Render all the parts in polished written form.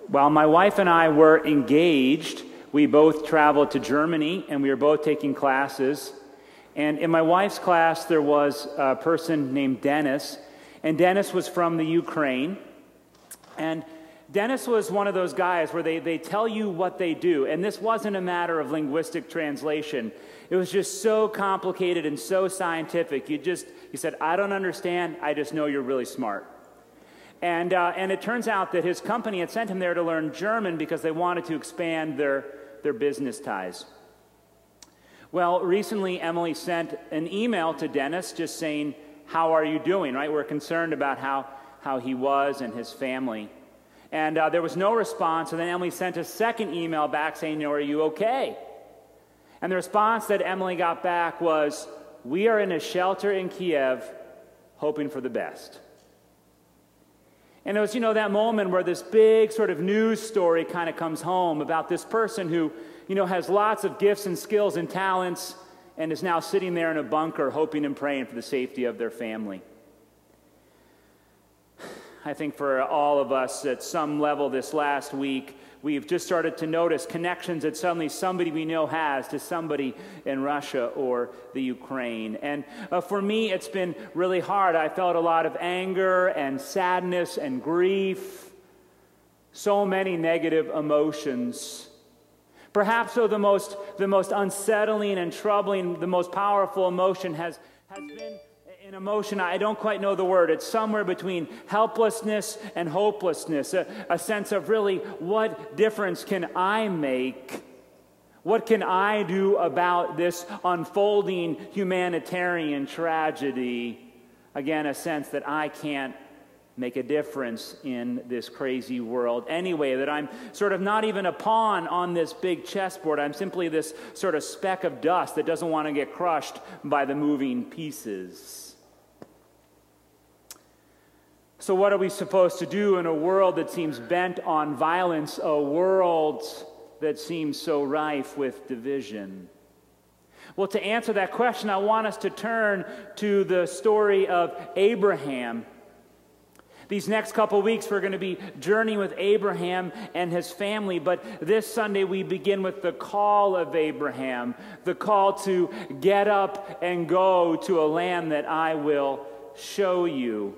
While my wife and I were engaged, we both traveled to Germany, and we were both taking classes. And in my wife's class, there was a person named Dennis, and Dennis was from the Ukraine. And Dennis was one of those guys where they tell you what they do, and this wasn't a matter of linguistic translation. It was just so complicated and so scientific. You said, I don't understand, I just know you're really smart. And it turns out that his company had sent him there to learn German because they wanted to expand their business ties. Well, recently Emily sent an email to Dennis just saying, how are you doing, right? We're concerned about how he was and his family. And there was no response, and then Emily sent a second email back saying, are you okay? And the response that Emily got back was, we are in a shelter in Kiev, hoping for the best. And it was, that moment where this big sort of news story kind of comes home about this person who, has lots of gifts and skills and talents and is now sitting there in a bunker hoping and praying for the safety of their family. I think for all of us at some level this last week, we've just started to notice connections that suddenly somebody we know has to somebody in Russia or the Ukraine. And for me, it's been really hard. I felt a lot of anger and sadness and grief, so many negative emotions. Perhaps so the most unsettling and troubling, the most powerful emotion has been an emotion, I don't quite know the word. It's somewhere between helplessness and hopelessness, a sense of really, what difference can I make? What can I do about this unfolding humanitarian tragedy? Again, a sense that I can't make a difference in this crazy world anyway, that I'm sort of not even a pawn on this big chessboard. I'm simply this sort of speck of dust that doesn't want to get crushed by the moving pieces. So what are we supposed to do in a world that seems bent on violence, a world that seems so rife with division? Well, to answer that question, I want us to turn to the story of Abraham. These next couple weeks, we're going to be journeying with Abraham and his family, but this Sunday we begin with the call of Abraham, the call to get up and go to a land that I will show you.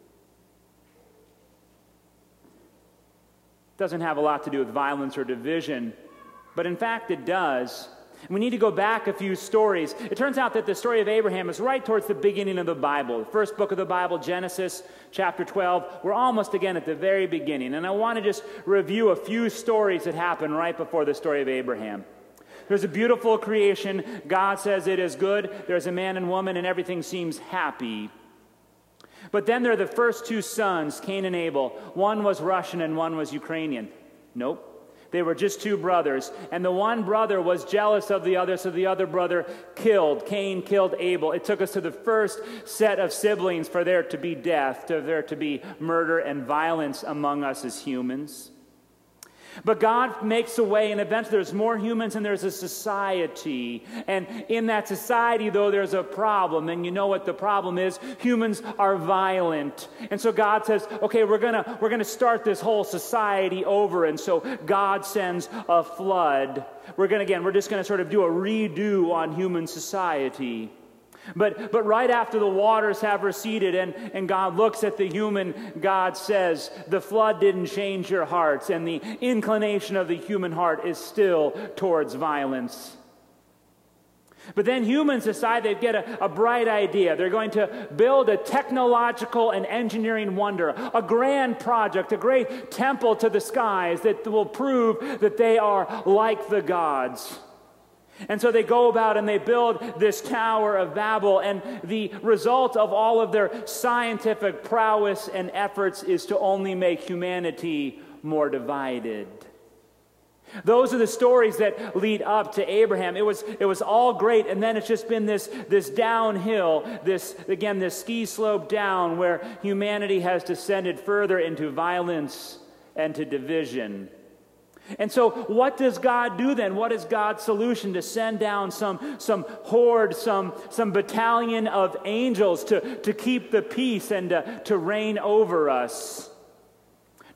Doesn't have a lot to do with violence or division, but in fact it does. We need to go back a few stories. It turns out that the story of Abraham is right towards the beginning of the Bible. The first book of the Bible, Genesis, chapter 12. We're almost again at the very beginning. And I want to just review a few stories that happen right before the story of Abraham. There's a beautiful creation. God says it is good. There's a man and woman, and everything seems happy. But then there are the first two sons, Cain and Abel. One was Russian and one was Ukrainian. Nope. They were just two brothers. And the one brother was jealous of the other, so the other brother killed. Cain killed Abel. It took us to the first set of siblings for there to be death, for there to be murder and violence among us as humans. But God makes a way, and eventually there's more humans and there's a society. And in that society, though, there's a problem. And you know what the problem is? Humans are violent. And so God says, okay, we're gonna start this whole society over. And so God sends a flood. We're just gonna sort of do a redo on human society. But right after the waters have receded and God looks at the human, God says, the flood didn't change your hearts, and the inclination of the human heart is still towards violence. But then humans decide they get a bright idea. They're going to build a technological and engineering wonder, a grand project, a great temple to the skies that will prove that they are like the gods. And so they go about and they build this Tower of Babel, and the result of all of their scientific prowess and efforts is to only make humanity more divided. Those are the stories that lead up to Abraham. It was all great, and then it's just been this downhill, this ski slope down where humanity has descended further into violence and to division. And so what does God do then? What is God's solution? To send down some horde, some battalion of angels to keep the peace and to reign over us.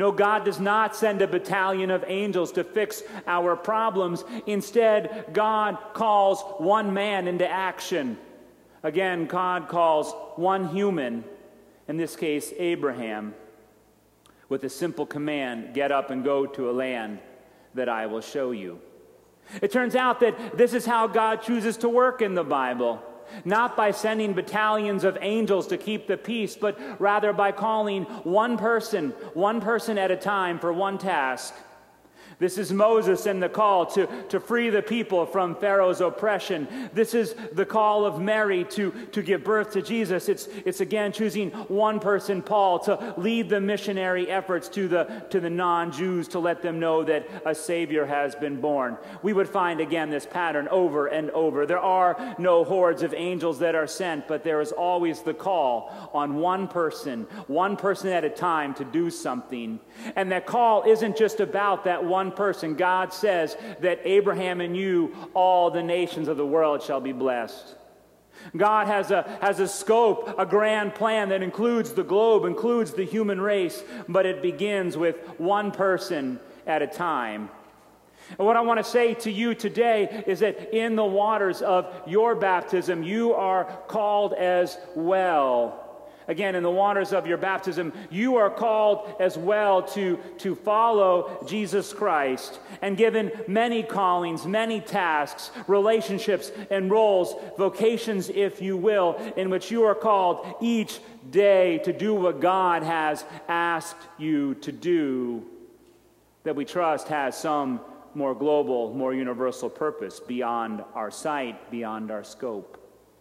No, God does not send a battalion of angels to fix our problems. Instead, God calls one man into action. Again, God calls one human, in this case, Abraham, with a simple command: get up and go to a land that I will show you. It turns out that this is how God chooses to work in the Bible. Not by sending battalions of angels to keep the peace, but rather by calling one person at a time for one task. This is Moses and the call to free the people from Pharaoh's oppression. This is the call of Mary to give birth to Jesus. It's again choosing one person, Paul, to lead the missionary efforts to the non-Jews, to let them know that a Savior has been born. We would find again this pattern over and over. There are no hordes of angels that are sent, but there is always the call on one person at a time to do something. And that call isn't just about that one person. God says that Abraham and you, all the nations of the world shall be blessed. God has a scope, a grand plan that includes the globe, includes the human race, but it begins with one person at a time. And what I want to say to you today is that in the waters of your baptism, you are called as well. Again, in the waters of your baptism, you are called as well to follow Jesus Christ, and given many callings, many tasks, relationships and roles, vocations, if you will, in which you are called each day to do what God has asked you to do, that we trust has some more global, more universal purpose beyond our sight, beyond our scope.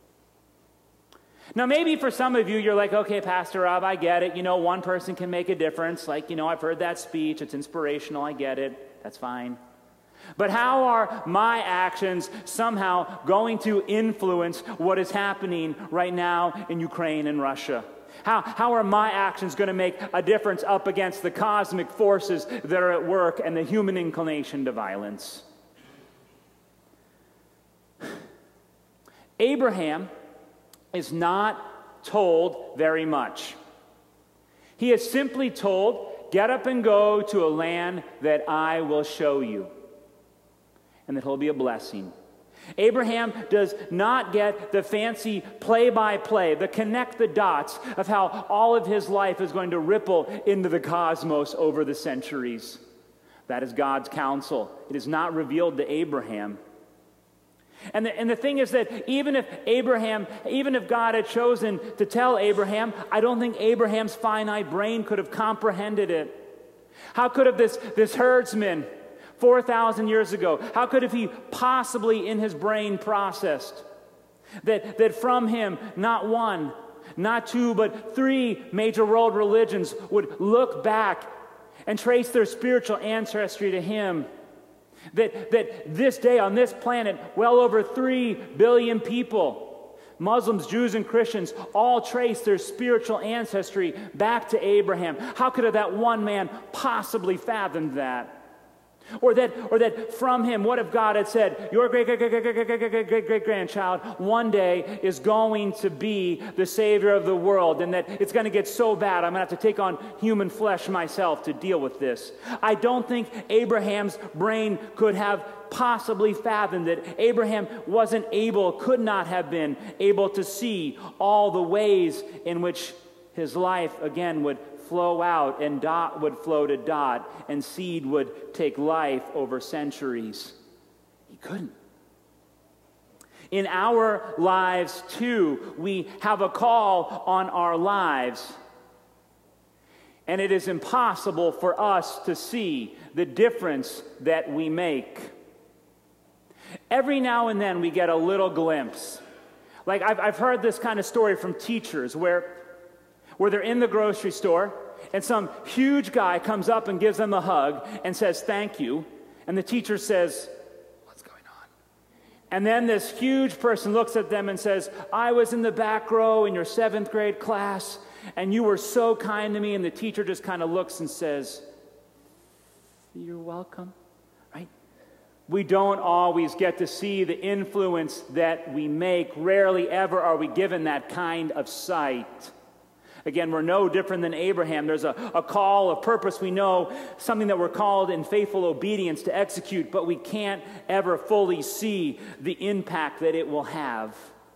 Now, maybe for some of you, you're like, okay, Pastor Rob, I get it. One person can make a difference. Like, I've heard that speech. It's inspirational. I get it. That's fine. But how are my actions somehow going to influence what is happening right now in Ukraine and Russia? How are my actions going to make a difference up against the cosmic forces that are at work and the human inclination to violence? Abraham is not told very much. He is simply told, get up and go to a land that I will show you, and that he'll be a blessing. Abraham does not get the fancy play-by-play, the connect the dots of how all of his life is going to ripple into the cosmos over the centuries. That is God's counsel. It is not revealed to Abraham. And the thing is that even if God had chosen to tell Abraham, I don't think Abraham's finite brain could have comprehended it. How could have this herdsman 4,000 years ago, how could have he possibly in his brain processed that from him, not one, not two, but three major world religions would look back and trace their spiritual ancestry to him? That this day on this planet, well over 3 billion people, Muslims, Jews, and Christians, all trace their spiritual ancestry back to Abraham. How could that one man possibly fathom that? Or that from him, what if God had said, your great-great-great-great-great-great-grandchild one day is going to be the Savior of the world, and that it's going to get so bad, I'm going to have to take on human flesh myself to deal with this. I don't think Abraham's brain could have possibly fathomed that. Abraham could not have been able to see all the ways in which his life, again, would flow out, and dot would flow to dot, and seed would take life over centuries. He couldn't. In our lives, too, we have a call on our lives, and it is impossible for us to see the difference that we make. Every now and then we get a little glimpse. Like I've heard this kind of story from teachers where they're in the grocery store and some huge guy comes up and gives them a hug and says, thank you. And the teacher says, what's going on? And then this huge person looks at them and says, I was in the back row in your 7th grade class and you were so kind to me. And the teacher just kind of looks and says, you're welcome, right? We don't always get to see the influence that we make. Rarely ever are we given that kind of sight. Again, we're no different than Abraham. There's a call, a purpose we know, something that we're called in faithful obedience to execute, but we can't ever fully see the impact that it will have.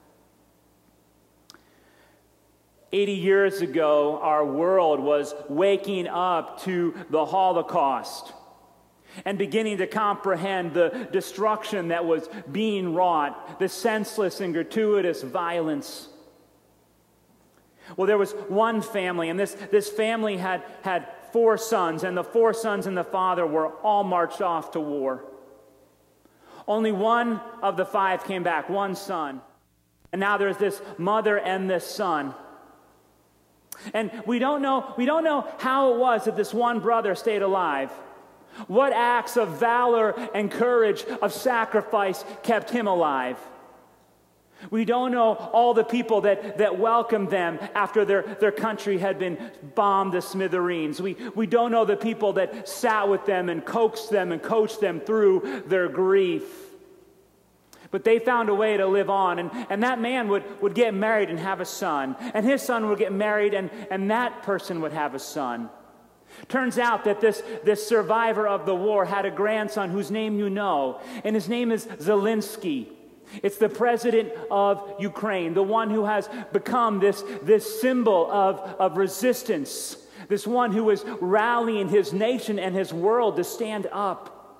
80 years ago, our world was waking up to the Holocaust and beginning to comprehend the destruction that was being wrought, the senseless and gratuitous violence. Well, there was one family, and this family had 4 sons, and the 4 sons and the father were all marched off to war. Only one of the 5 came back, one son. And now there's this mother and this son. And we don't know how it was that this one brother stayed alive. What acts of valor and courage, of sacrifice kept him alive. We don't know all the people that welcomed them after their country had been bombed to smithereens. We don't know the people that sat with them and coaxed them and coached them through their grief. But they found a way to live on. And that man would get married and have a son. And his son would get married and that person would have a son. Turns out that this survivor of the war had a grandson whose name you know. And his name is Zelensky. It's the president of Ukraine, the one who has become this symbol of resistance, this one who is rallying his nation and his world to stand up.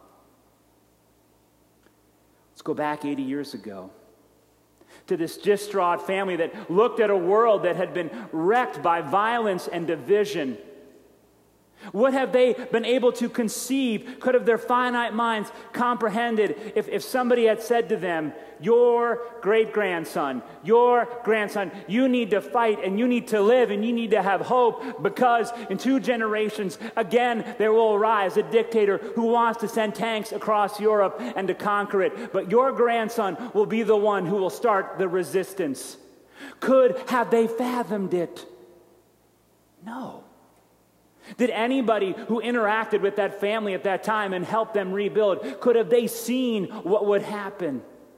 Let's go back 80 years ago to this distraught family that looked at a world that had been wrecked by violence and division. What have they been able to conceive? Could have their finite minds comprehended if somebody had said to them, your great-grandson, your grandson, you need to fight and you need to live and you need to have hope, because in 2 generations, again, there will arise a dictator who wants to send tanks across Europe and to conquer it. But your grandson will be the one who will start the resistance. Have they fathomed it? No. Did anybody who interacted with that family at that time and helped them rebuild, could have they seen what would happen?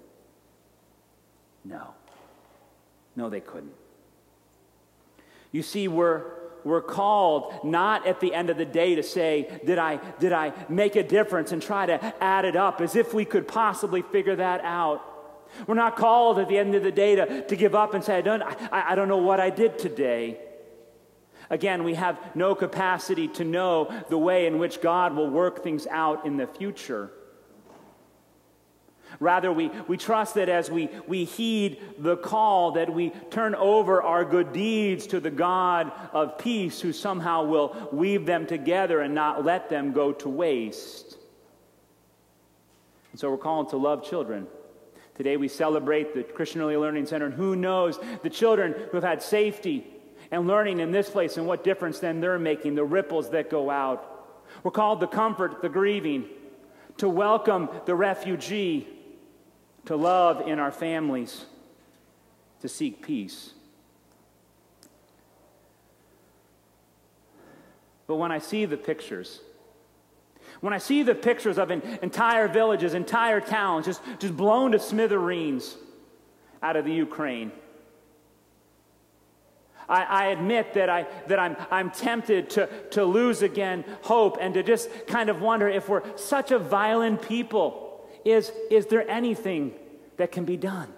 No. No, they couldn't. You see, we're called not at the end of the day to say, did I make a difference, and try to add it up as if we could possibly figure that out. We're not called at the end of the day to give up and say, I don't know what I did today. Again, we have no capacity to know the way in which God will work things out in the future. Rather, we trust that as we heed the call, that we turn over our good deeds to the God of peace, who somehow will weave them together and not let them go to waste. And so we're called to love children. Today we celebrate the Christian Early Learning Center, and who knows, the children who have had safety and learning in this place, and what difference then they're making, the ripples that go out. We're called to comfort the grieving, to welcome the refugee, to love in our families, to seek peace. But when I see the pictures of entire villages, entire towns just blown to smithereens out of the Ukraine, I admit that I'm tempted to lose again hope, and to just kind of wonder, if we're such a violent people, is there anything that can be done?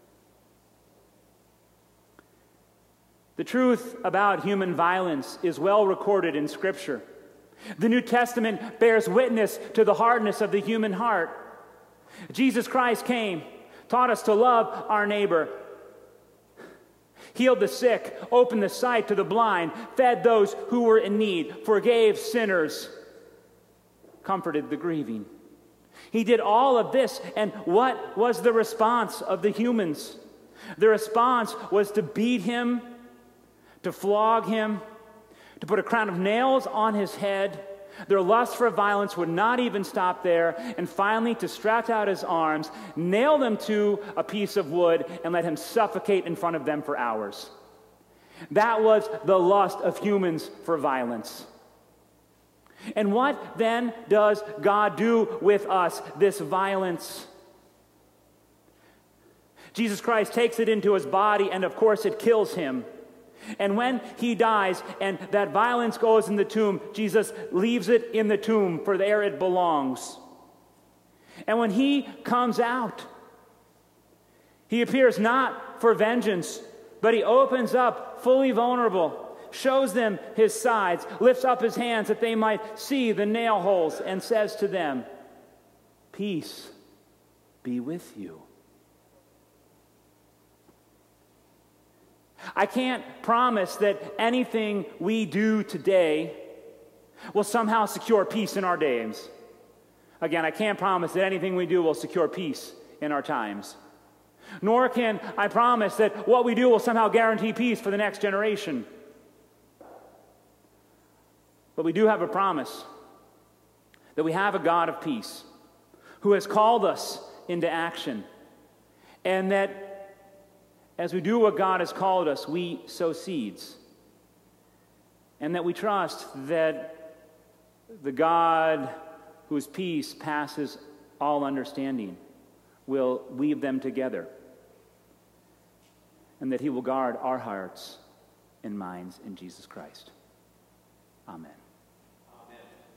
The truth about human violence is well recorded in Scripture. The New Testament bears witness to the hardness of the human heart. Jesus Christ came, taught us to love our neighbor, healed the sick, opened the sight to the blind, fed those who were in need, forgave sinners, comforted the grieving. He did all of this, and what was the response of the humans? The response was to beat him, to flog him, to put a crown of nails on his head. Their lust for violence would not even stop there, and finally to stretch out his arms, nail them to a piece of wood, and let him suffocate in front of them for hours. That was the lust of humans for violence. And what then does God do with us, this violence? Jesus Christ takes it into his body, and of course it kills him. And when he dies and that violence goes in the tomb, Jesus leaves it in the tomb, for there it belongs. And when he comes out, he appears not for vengeance, but he opens up fully vulnerable, shows them his sides, lifts up his hands that they might see the nail holes, and says to them, "Peace be with you." I can't promise that anything we do today will somehow secure peace in our days. Again, I can't promise that anything we do will secure peace in our times. Nor can I promise that what we do will somehow guarantee peace for the next generation. But we do have a promise that we have a God of peace who has called us into action, and that as we do what God has called us, we sow seeds. And that we trust that the God whose peace passes all understanding will weave them together. And that he will guard our hearts and minds in Jesus Christ. Amen.